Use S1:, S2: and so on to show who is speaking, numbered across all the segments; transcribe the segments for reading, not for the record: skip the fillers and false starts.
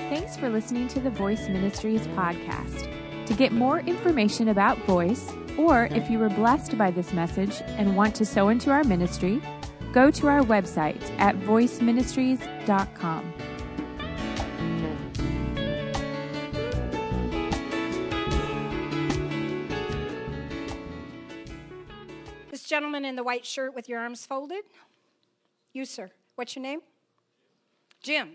S1: Thanks for listening to the Voice Ministries podcast. To get more information about Voice, or if you were blessed by this message and want to sow into our ministry, go to our website at voiceministries.com.
S2: This gentleman in the white shirt with your arms folded. You, sir. What's your name? Jim.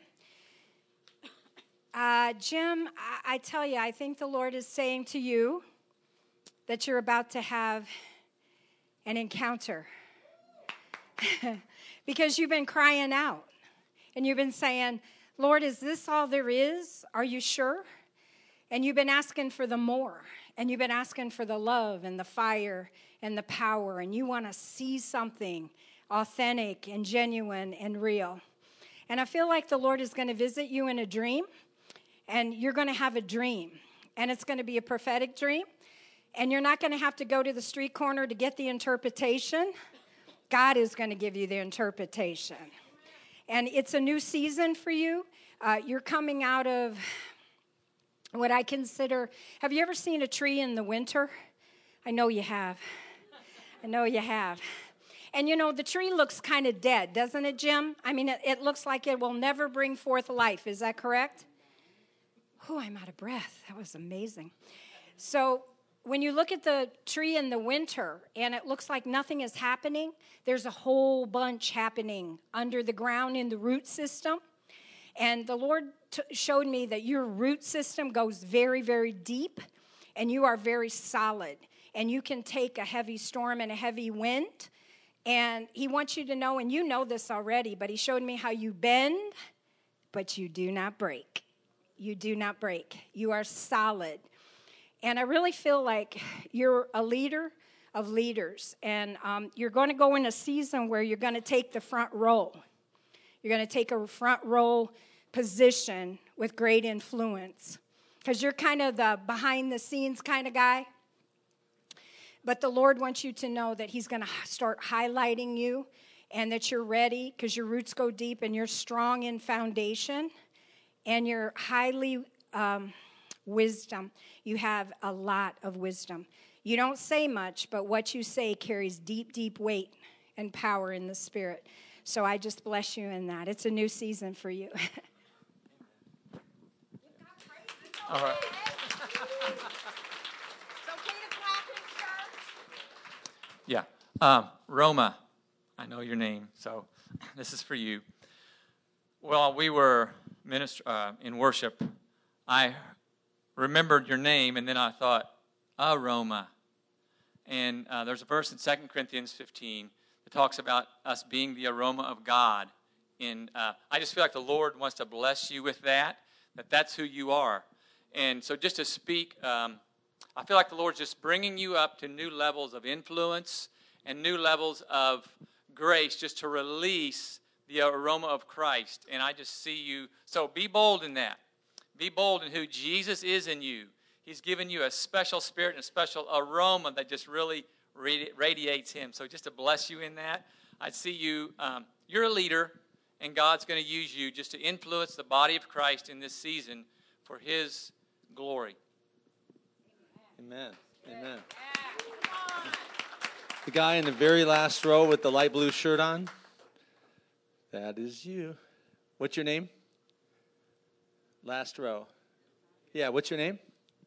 S2: Jim, I tell you, I think the Lord is saying to you that you're about to have an encounter. Because you've been crying out. And you've been saying, Lord, is this all there is? Are you sure? And you've been asking for the more. And you've been asking for the love and the fire and the power. And you want to see something authentic and genuine and real. And I feel like the Lord is going to visit you in a dream. And you're going to have a dream. And it's going to be a prophetic dream. And you're not going to have to go to the street corner to get the interpretation. God is going to give you the interpretation. And it's a new season for you. You're coming out of what I consider, have you ever seen a tree in the winter? I know you have. I know you have. And you know, the tree looks kind of dead, doesn't it, Jim? I mean, it looks like it will never bring forth life. Is that correct? Oh, I'm out of breath. That was amazing. So when you look at the tree in the winter and it looks like nothing is happening, there's a whole bunch happening under the ground in the root system. And the Lord showed me that your root system goes very, very deep and you are very solid. And you can take a heavy storm and a heavy wind. And he wants you to know, and you know this already, but he showed me how you bend, but you do not break. You do not break. You are solid. And I really feel like you're a leader of leaders. And you're going to go in a season where you're going to take the front row. You're going to take a front row position with great influence. Because you're kind of the behind-the-scenes kind of guy. But the Lord wants you to know that he's going to start highlighting you and that you're ready because your roots go deep and you're strong in foundation. And you're highly wisdom. You have a lot of wisdom. You don't say much, but what you say carries deep, deep weight and power in the Spirit. So I just bless you in that. It's a new season for you.
S3: All right. Yeah. Roma, I know your name, so this is for you. Well, we were in worship. I remembered your name, and then I thought, aroma. And there's a verse in 2 Corinthians 15 that talks about us being the aroma of God. And I just feel like the Lord wants to bless you with that's who you are. And so just to speak, I feel like the Lord's just bringing you up to new levels of influence and new levels of grace just to release the aroma of Christ. And I just see you. So be bold in that. Be bold in who Jesus is in you. He's given you a special spirit and a special aroma that just really radiates him. So just to bless you in that, I see you. You're a leader, and God's going to use you just to influence the body of Christ in this season for his glory.
S4: Amen. Amen. The guy in the very last row with the light blue shirt on, that is you. What's your name? Last row. Yeah, what's your name?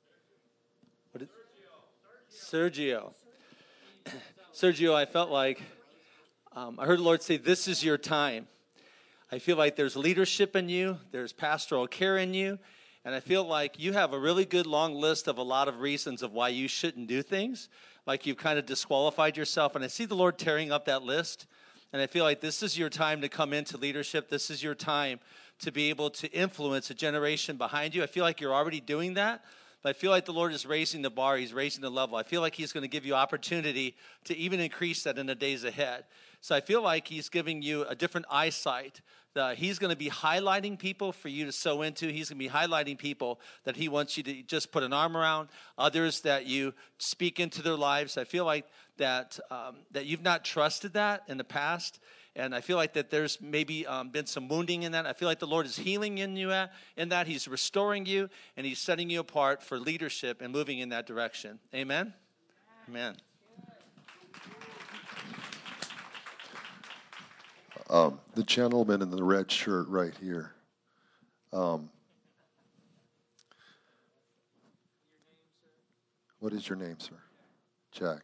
S4: Sergio. Sergio, I felt like, I heard the Lord say, this is your time. I feel like there's leadership in you, there's pastoral care in you, and I feel like you have a really good long list of a lot of reasons of why you shouldn't do things, like you've kind of disqualified yourself, and I see the Lord tearing up that list, and I feel like this is your time to come into leadership. This is your time to be able to influence a generation behind you. I feel like you're already doing that, but I feel like the Lord is raising the bar. He's raising the level. I feel like he's going to give you opportunity to even increase that in the days ahead. So I feel like he's giving you a different eyesight. He's going to be highlighting people for you to sow into. He's going to be highlighting people that he wants you to just put an arm around, others that you speak into their lives. I feel like that you've not trusted that in the past, And I feel like that there's maybe been some wounding in that. I feel like the Lord is healing in you in that. He's restoring you, and he's setting you apart for leadership and moving in that direction. Amen? Amen.
S5: The gentleman in the red shirt right here. What is your name, sir? Jack.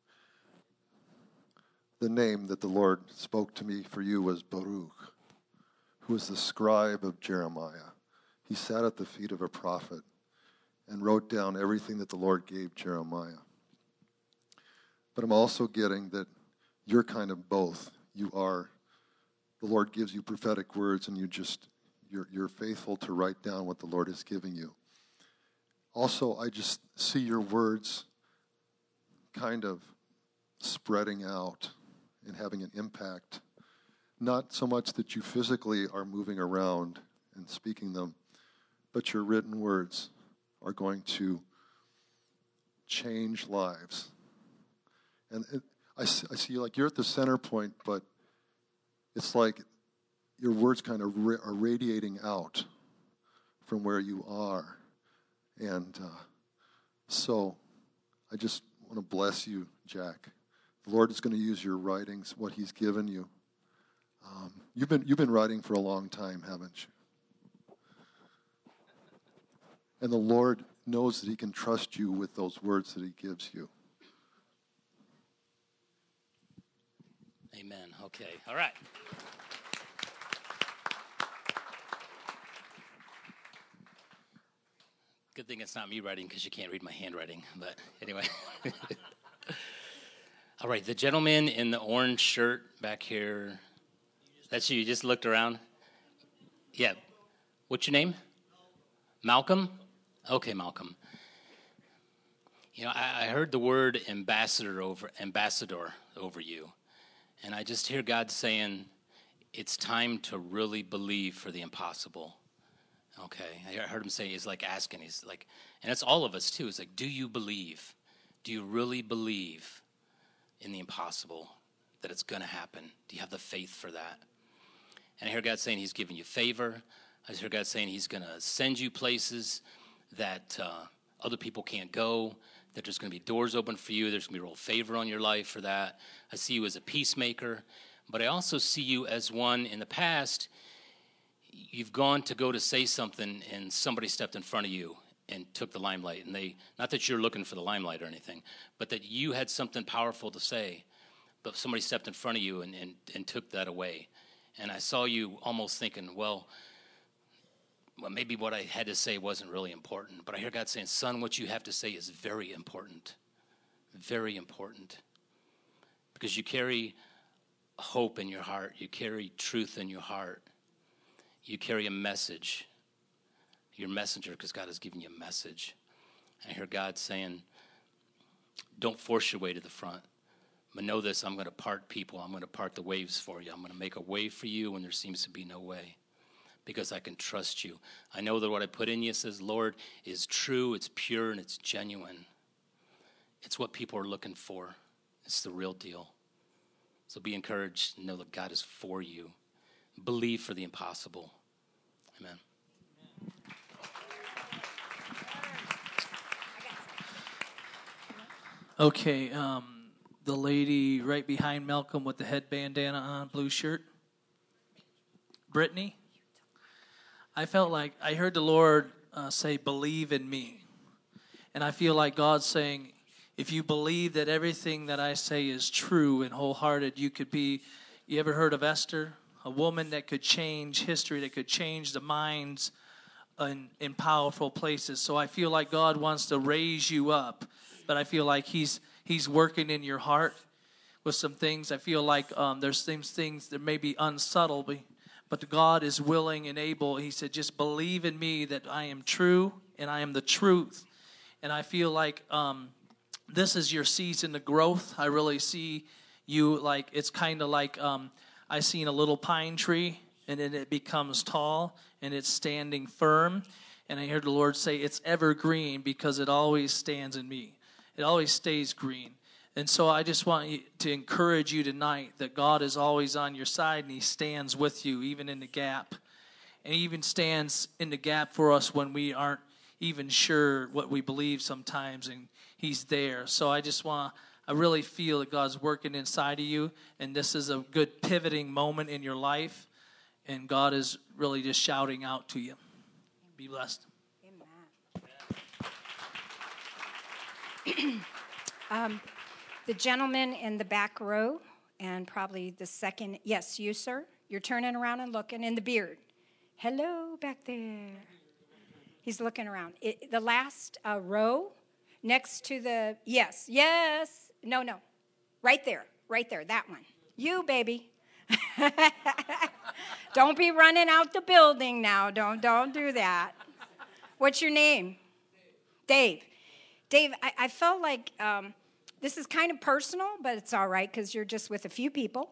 S5: The name that the Lord spoke to me for you was Baruch, who was the scribe of Jeremiah. He sat at the feet of a prophet and wrote down everything that the Lord gave Jeremiah. But I'm also getting that you're kind of both. You are, the Lord gives you prophetic words, and you're faithful to write down what the Lord is giving you. Also, I just see your words kind of spreading out and having an impact. Not so much that you physically are moving around and speaking them, but your written words are going to change lives. And I see like you're at the center point, but it's like your words kind of are radiating out from where you are. And so I just want to bless you, Jack. The Lord is going to use your writings, what he's given you. You've been writing for a long time, haven't you? And the Lord knows that he can trust you with those words that he gives you.
S6: Amen. Okay. All right. Good thing it's not me writing because you can't read my handwriting. But anyway. All right. The gentleman in the orange shirt back here. That's you. You just looked around. Yeah. What's your name? Malcolm? Okay, Malcolm. You know, I heard the word ambassador over you. And I just hear God saying, it's time to really believe for the impossible. Okay, I heard him say, he's like asking, he's like, and it's all of us too. It's like, do you believe? Do you really believe in the impossible, that it's going to happen? Do you have the faith for that? And I hear God saying he's giving you favor. I hear God saying he's going to send you places that other people can't go, that there's going to be doors open for you. There's going to be real favor on your life for that. I see you as a peacemaker, but I also see you as one in the past. You've gone to go to say something, and somebody stepped in front of you and took the limelight. And not that you're looking for the limelight or anything, but that you had something powerful to say, but somebody stepped in front of you and took that away. And I saw you almost thinking, well, maybe what I had to say wasn't really important. But I hear God saying, son, what you have to say is very important. Very important. Because you carry hope in your heart. You carry truth in your heart. You carry a message. You're a messenger because God has given you a message. I hear God saying, don't force your way to the front. But know this, I'm going to part people. I'm going to part the waves for you. I'm going to make a way for you when there seems to be no way. Because I can trust you. I know that what I put in you, says Lord, is true, it's pure, and it's genuine. It's what people are looking for. It's the real deal. So be encouraged and know that God is for you. Believe for the impossible. Amen.
S7: Okay, the lady right behind Malcolm with the head bandana on, blue shirt. Brittany. I felt like I heard the Lord say, believe in me. And I feel like God's saying, if you believe that everything that I say is true and wholehearted, you could be, you ever heard of Esther? A woman that could change history, that could change the minds in powerful places. So I feel like God wants to raise you up, but I feel like He's working in your heart with some things. I feel like there's things that may be unsubtle, but God is willing and able. He said, just believe in me that I am true and I am the truth. And I feel like this is your season of growth. I really see you like, it's kind of like I seen a little pine tree, and then it becomes tall, and it's standing firm. And I heard the Lord say, it's evergreen because it always stands in me. It always stays green. And so I just want to encourage you tonight that God is always on your side and He stands with you, even in the gap. And He even stands in the gap for us when we aren't even sure what we believe sometimes, and He's there. So I really feel that God's working inside of you, and this is a good pivoting moment in your life, and God is really just shouting out to you. Be blessed.
S2: Amen. The gentleman in the back row, and probably the second, yes, you, sir. You're turning around and looking, in the beard. Hello, back there. He's looking around. The last row, next to the, yes, no, right there, that one. You, baby. Don't be running out the building now. Don't do that. What's your name? Dave. Dave, I felt like this is kind of personal, but it's all right because you're just with a few people.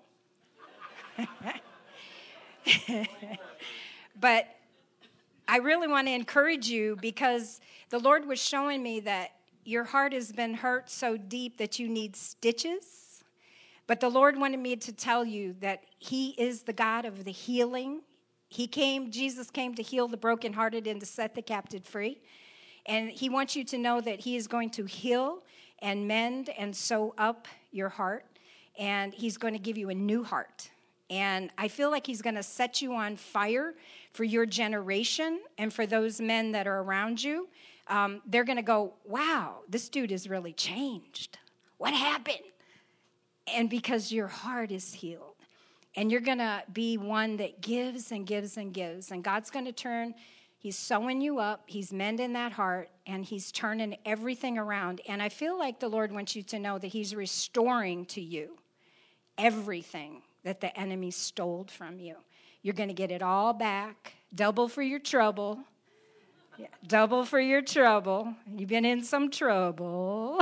S2: But I really want to encourage you because the Lord was showing me that your heart has been hurt so deep that you need stitches. But the Lord wanted me to tell you that He is the God of the healing. Jesus came to heal the brokenhearted and to set the captive free. And He wants you to know that He is going to heal and mend and sew up your heart. And He's going to give you a new heart. And I feel like He's going to set you on fire for your generation and for those men that are around you. They're going to go, wow, this dude is really changed. What happened? And because your heart is healed. And you're going to be one that gives and gives and gives. And God's going to turn, He's sewing you up, He's mending that heart, and He's turning everything around. And I feel like the Lord wants you to know that He's restoring to you everything that the enemy stole from you. You're going to get it all back, double for your trouble. Yeah, double for your trouble. You've been in some trouble.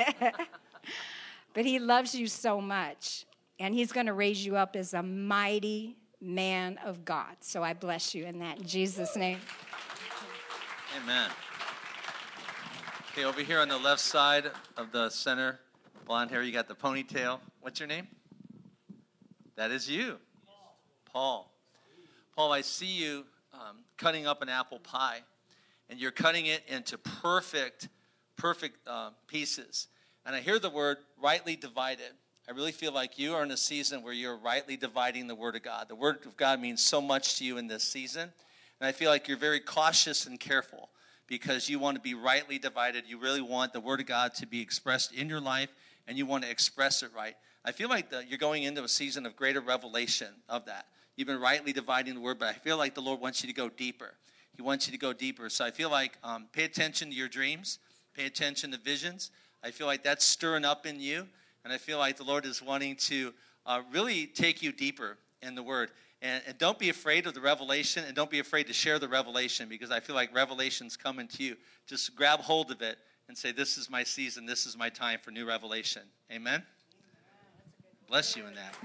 S2: But He loves you so much, and He's going to raise you up as a mighty man of God. So I bless you in that, in Jesus' name.
S4: Amen. Okay, over here on the left side of the center, blonde hair, you got the ponytail. What's your name? That is you, Paul. Paul, I see you cutting up an apple pie, and you're cutting it into perfect pieces. And I hear the word rightly divided. I really feel like you are in a season where you're rightly dividing the Word of God. The Word of God means so much to you in this season. And I feel like you're very cautious and careful because you want to be rightly divided. You really want the Word of God to be expressed in your life, and you want to express it right. I feel like you're going into a season of greater revelation of that. You've been rightly dividing the Word, but I feel like the Lord wants you to go deeper. He wants you to go deeper. So I feel like pay attention to your dreams. Pay attention to visions. I feel like that's stirring up in you. And I feel like the Lord is wanting to really take you deeper in the Word. And don't be afraid of the revelation, and don't be afraid to share the revelation, because I feel like revelation's coming to you. Just grab hold of it and say, this is my season, this is my time for new revelation. Amen? Bless you in that.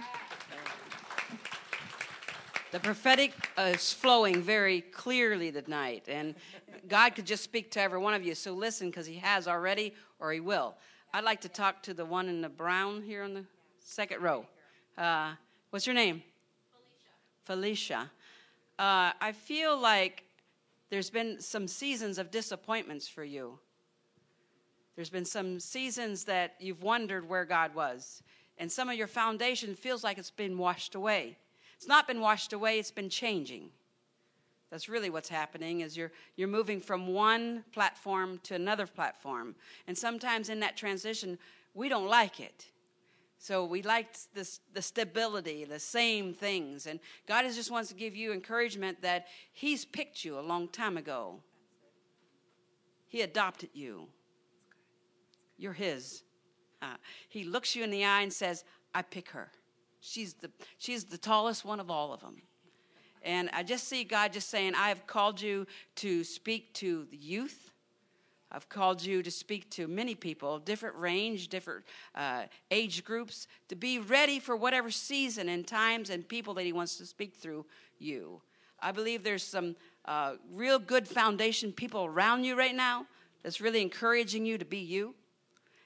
S8: The prophetic is flowing very clearly tonight, and God could just speak to every one of you. So listen, because He has already, or He will. I'd like to talk to the one in the brown here on the second row. What's your name? Felicia. I feel like there's been some seasons of disappointments for you. There's been some seasons that you've wondered where God was, and some of your foundation feels like it's been washed away. It's not been washed away, it's been changing. That's really what's happening, is you're moving from one platform to another platform. And sometimes in that transition, we don't like it. So we like the stability, the same things. And God just wants to give you encouragement that He's picked you a long time ago. He adopted you. You're His. He looks you in the eye and says, I pick her. She's the tallest one of all of them. And I just see God just saying, I have called you to speak to the youth. I've called you to speak to many people, different range, different age groups, to be ready for whatever season and times and people that He wants to speak through you. I believe there's some real good foundation people around you right now that's really encouraging you to be you.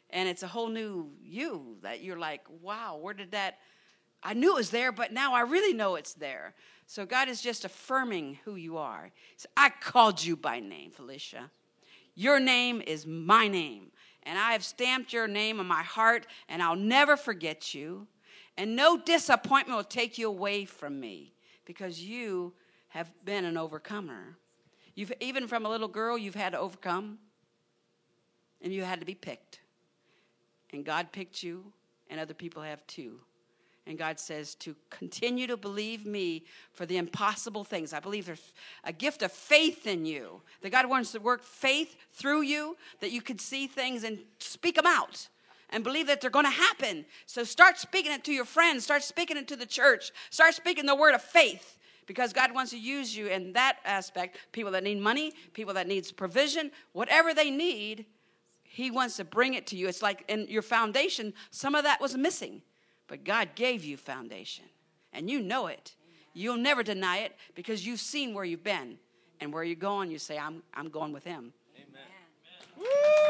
S8: And it's a whole new you that you're like, wow, where did that, I knew it was there, but now I really know it's there. So God is just affirming who you are. He said, I called you by name, Felicia. Your name is my name. And I have stamped your name on my heart, and I'll never forget you. And no disappointment will take you away from me, because you have been an overcomer. You've, even from a little girl, you've had to overcome, and you had to be picked. And God picked you, and other people have too. And God says to continue to believe me for the impossible things. I believe there's a gift of faith in you, that God wants to work faith through you, that you can see things and speak them out and believe that they're going to happen. So start speaking it to your friends. Start speaking it to the church. Start speaking the word of faith, because God wants to use you in that aspect. People that need money, people that needs provision, whatever they need, he wants to bring it to you. It's like in your foundation, some of that was missing. But God gave you foundation, and you know it. You'll never deny it, because you've seen where you've been, and where you're going. You say, I'm going with him. Amen.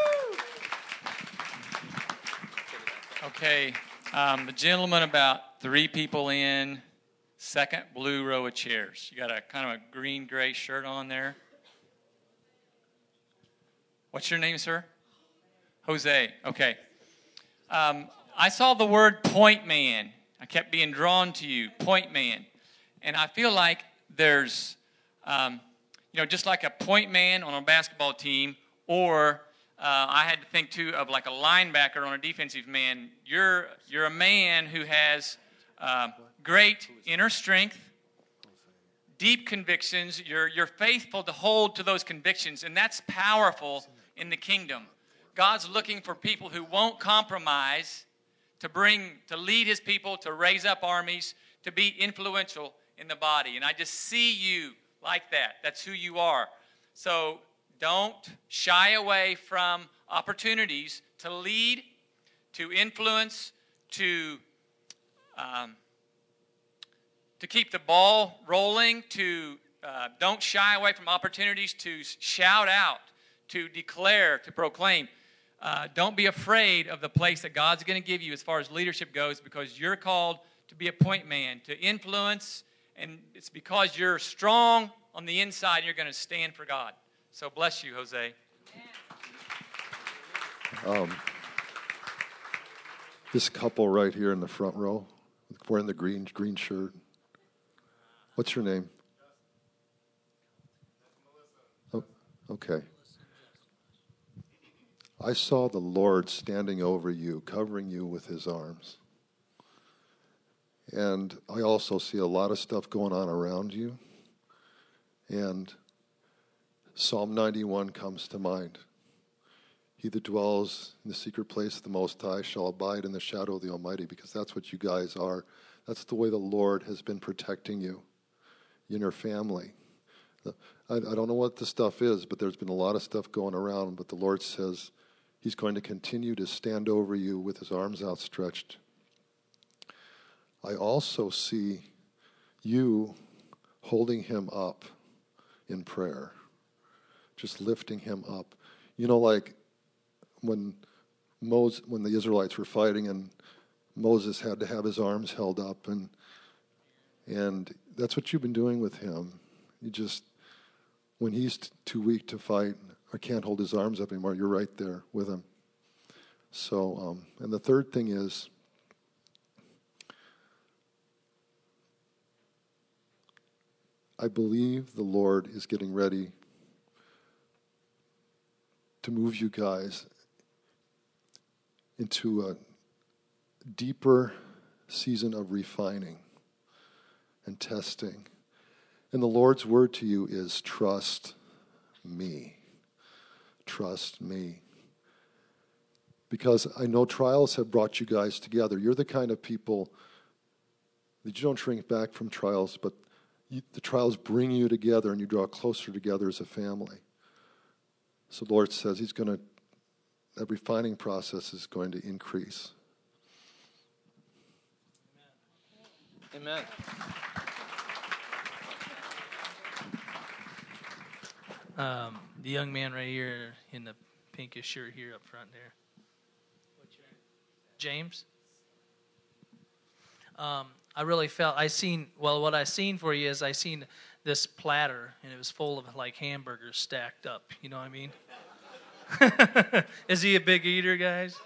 S3: Okay, the gentleman about 3 people in, second blue row of chairs. You got a kind of a green-gray shirt on there. What's your name, sir? Jose. Okay. I saw the word point man. I kept being drawn to you, point man. And I feel like there's, just like a point man on a basketball team, or I had to think, too, of like a linebacker on a defensive man. You're a man who has great inner strength, deep convictions. You're faithful to hold to those convictions, and that's powerful in the kingdom. God's looking for people who won't compromise, to lead his people, to raise up armies, to be influential in the body. And I just see you like that. That's who you are. So don't shy away from opportunities to lead, to influence, to keep the ball rolling, don't shy away from opportunities to shout out, to declare, to proclaim. Don't be afraid of the place that God's going to give you as far as leadership goes, because you're called to be a point man, to influence, and it's because you're strong on the inside and you're going to stand for God. So bless you, Jose.
S5: This couple right here in the front row, wearing the green shirt. What's your name? Oh, okay. I saw the Lord standing over you, covering you with his arms. And I also see a lot of stuff going on around you. And Psalm 91 comes to mind. He that dwells in the secret place of the Most High shall abide in the shadow of the Almighty, because that's what you guys are. That's the way the Lord has been protecting you in your family. I don't know what the stuff is, but there's been a lot of stuff going around, but the Lord says he's going to continue to stand over you with his arms outstretched. I also see you holding him up in prayer, just lifting him up. You know, like when the Israelites were fighting and Moses had to have his arms held up, and that's what you've been doing with him. You just, when he's too weak to fight or can't hold his arms up anymore, you're right there with him. So, and the third thing is, I believe the Lord is getting ready to move you guys into a deeper season of refining and testing. And the Lord's word to you is trust me. Trust me. Because I know trials have brought you guys together. You're the kind of people that you don't shrink back from trials, but the trials bring you together and you draw closer together as a family. So the Lord says that refining process is going to increase.
S4: Amen.
S7: The young man right here in the pinkish shirt here up front there. James. I really felt, what I seen for you is I seen this platter, and it was full of like hamburgers stacked up. You know what I mean? Is he a big eater, guys?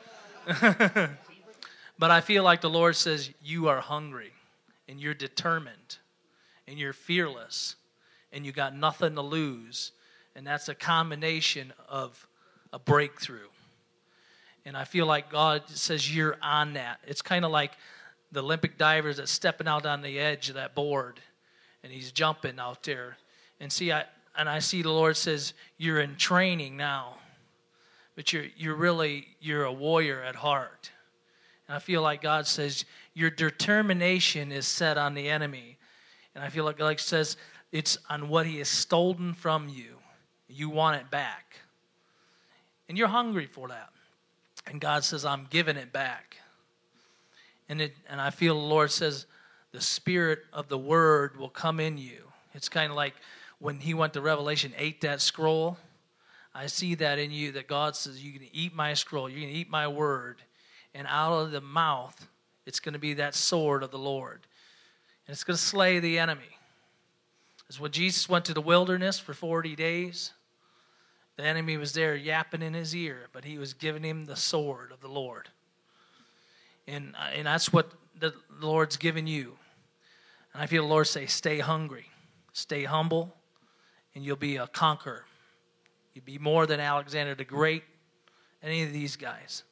S7: But I feel like the Lord says, you are hungry, and you're determined, and you're fearless, and you got nothing to lose. And that's a combination of a breakthrough. And I feel like God says you're on that. It's kind of like the Olympic divers that's stepping out on the edge of that board, and he's jumping out there. And I see the Lord says, you're in training now, but you're a warrior at heart. And I feel like God says, your determination is set on the enemy. And I feel like God says, it's on what he has stolen from you. You want it back. And you're hungry for that. And God says, I'm giving it back. And I feel the Lord says, the spirit of the word will come in you. It's kind of like when he went to Revelation, ate that scroll. I see that in you, that God says, you're going to eat my scroll. You're going to eat my word. And out of the mouth, it's going to be that sword of the Lord. And it's going to slay the enemy. It's when Jesus went to the wilderness for 40 days. The enemy was there yapping in his ear, but he was giving him the sword of the Lord. And that's what the Lord's given you. And I feel the Lord say, stay hungry, stay humble, and you'll be a conqueror. You'll be more than Alexander the Great, any of these guys.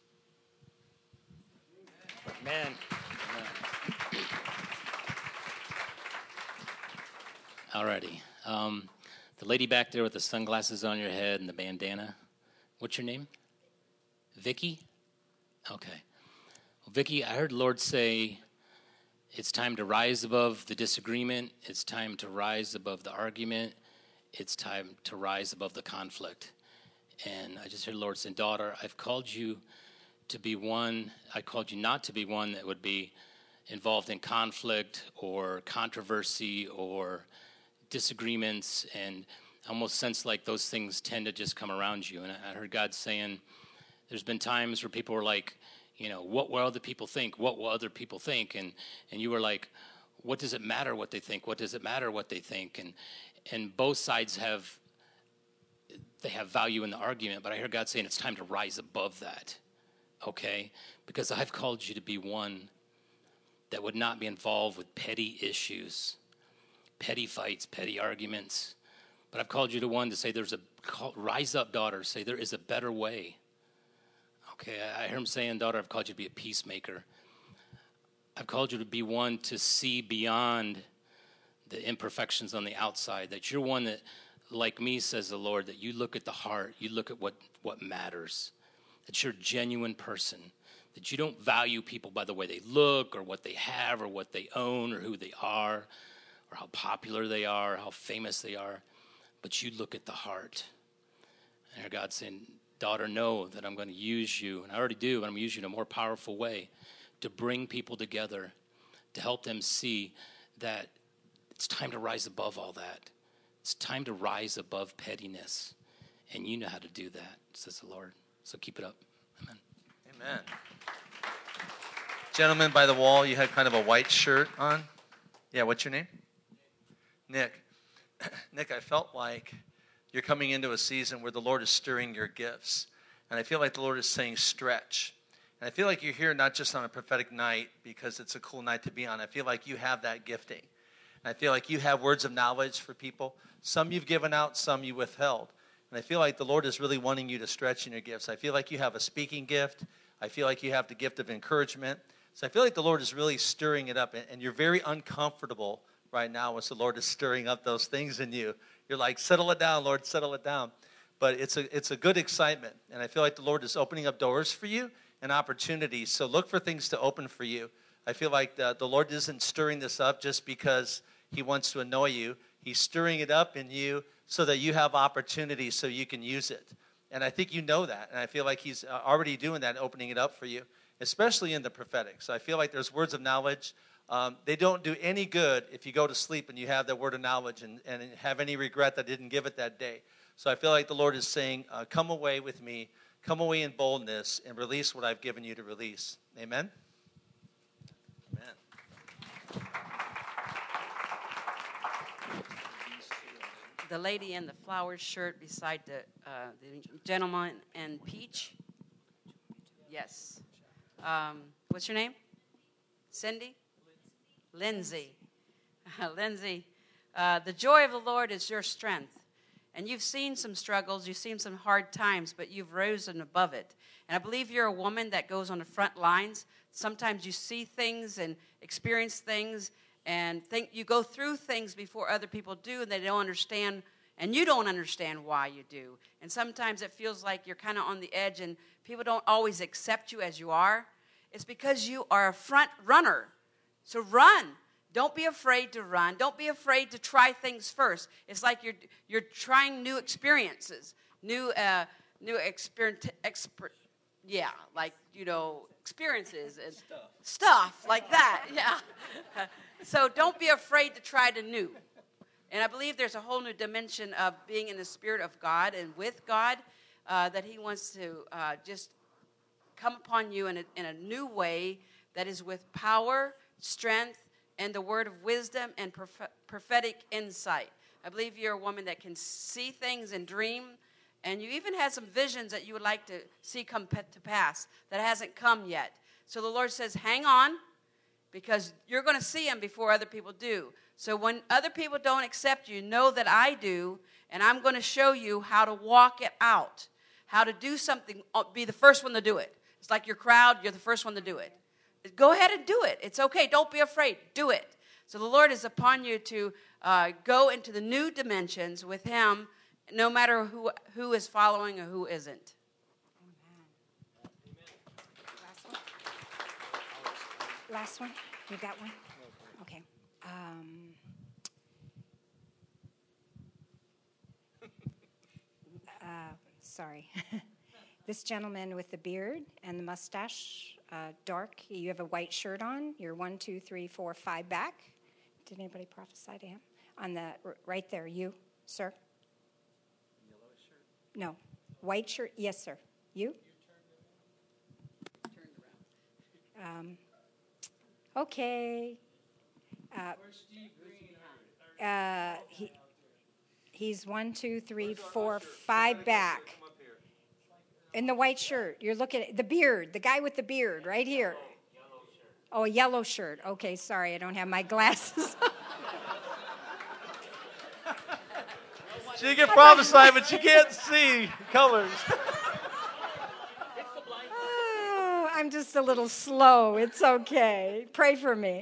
S6: Amen. Alrighty. The lady back there with the sunglasses on your head and the bandana, what's your name? Vicky? Okay. Well, Vicky, I heard the Lord say it's time to rise above the disagreement. It's time to rise above the argument. It's time to rise above the conflict. And I just heard the Lord say, daughter, I've called you to be one. I called you not to be one that would be involved in conflict or controversy or disagreements, and I almost sense like those things tend to just come around you. And I heard God saying there's been times where people were like, what will other people think? What will other people think? And you were like, what does it matter what they think? What does it matter what they think? And both sides have value in the argument, but I hear God saying it's time to rise above that, okay? Because I've called you to be one that would not be involved with petty issues, petty fights, petty arguments. But I've called you to one to say rise up, daughter. Say there is a better way. Okay, I hear him saying, daughter, I've called you to be a peacemaker. I've called you to be one to see beyond the imperfections on the outside. That you're one that, like me, says the Lord, that you look at the heart. You look at what matters. That you're a genuine person. That you don't value people by the way they look or what they have or what they own or who they are, or how popular they are, or how famous they are, but you look at the heart. And God's saying, daughter, know that I'm going to use you, and I already do, but I'm going to use you in a more powerful way to bring people together, to help them see that it's time to rise above all that. It's time to rise above pettiness, and you know how to do that, says the Lord. So keep it up. Amen.
S4: Amen. Gentleman by the wall, you had kind of a white shirt on. Yeah, what's your name? Nick. Nick, I felt like you're coming into a season where the Lord is stirring your gifts. And I feel like the Lord is saying stretch. And I feel like you're here not just on a prophetic night because it's a cool night to be on. I feel like you have that gifting. And I feel like you have words of knowledge for people. Some you've given out, some you withheld. And I feel like the Lord is really wanting you to stretch in your gifts. I feel like you have a speaking gift. I feel like you have the gift of encouragement. So I feel like the Lord is really stirring it up. And you're very uncomfortable right now as the Lord is stirring up those things in you. You're like, settle it down, Lord, settle it down. But it's a good excitement. And I feel like the Lord is opening up doors for you and opportunities. So look for things to open for you. I feel like the Lord isn't stirring this up just because he wants to annoy you. He's stirring it up in you so that you have opportunities so you can use it. And I think you know that. And I feel like he's already doing that, opening it up for you, especially in the prophetic. So I feel like there's words of knowledge. They don't do any good if you go to sleep and you have that word of knowledge and have any regret that I didn't give it that day. So I feel like the Lord is saying, come away with me. come away in boldness and release what I've given you to release. Amen? Amen.
S8: The lady in the flowered shirt beside the gentleman in peach. Yes. What's your name? Cindy? Lindsay. Lindsay, the joy of the Lord is your strength. And you've seen some struggles, you've seen some hard times, but you've risen above it. And I believe you're a woman that goes on the front lines. Sometimes you see things and experience things and think you go through things before other people do, and they don't understand, and you don't understand why you do. And sometimes it feels like you're kind of on the edge and people don't always accept you as you are. It's because you are a front runner. So run. Don't be afraid to run. Don't be afraid to try things first. It's like you're trying new experiences, experiences and stuff like that. Yeah. So don't be afraid to try the new. And I believe there's a whole new dimension of being in the Spirit of God and with God that He wants to just come upon you in a new way that is with power, strength, and the word of wisdom and prophetic insight. I believe you're a woman that can see things and dream, and you even had some visions that you would like to see come to pass that hasn't come yet. So the Lord says, hang on, because you're going to see them before other people do. So when other people don't accept you, know that I do, and I'm going to show you how to walk it out, how to do something, be the first one to do it. It's like your crowd, you're the first one to do it. Go ahead and do it. It's okay. Don't be afraid. Do it. So the Lord is upon you to go into the new dimensions with Him, no matter who is following or who isn't.
S2: Amen. Last one. You got one? Okay. Sorry. This gentleman with the beard and the mustache, dark, you have a white shirt on. You're 1, 2, 3, 4, 5 back. Did anybody prophesy to him? On the right there, you, sir? Yellow shirt? No. White shirt? Yes, sir. You?
S8: Turned around.
S2: Okay. He's 1, 2, 3, 4, 5 back. In the white shirt. You're looking at the beard, the guy with the beard right here. Yellow shirt. Oh, a yellow shirt. Okay, sorry, I don't have my glasses.
S4: She can prophesy, but she can't see colors.
S2: Oh, I'm just a little slow. It's okay. Pray for me.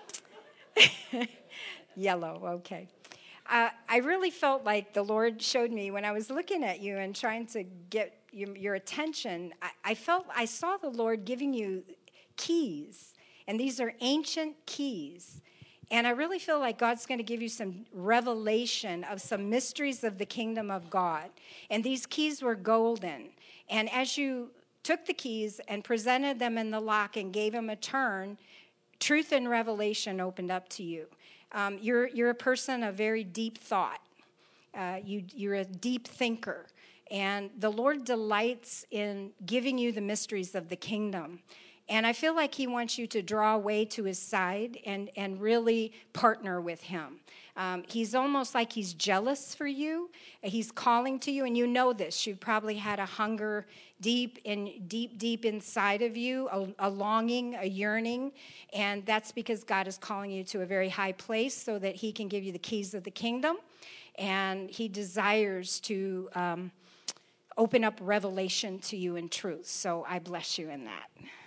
S2: Yellow, okay. I really felt like the Lord showed me when I was looking at you and trying to get your attention, I saw the Lord giving you keys, and these are ancient keys. And I really feel like God's going to give you some revelation of some mysteries of the kingdom of God. And these keys were golden. And as you took the keys and presented them in the lock and gave them a turn, truth and revelation opened up to you. You're a person of very deep thought. You're a deep thinker. And the Lord delights in giving you the mysteries of the kingdom. And I feel like He wants you to draw away to His side and really partner with Him. He's almost like He's jealous for you. He's calling to you, and you know this. You've probably had a hunger deep inside of you, a longing, a yearning. And that's because God is calling you to a very high place so that He can give you the keys of the kingdom. And He desires to open up revelation to you in truth. So I bless you in that.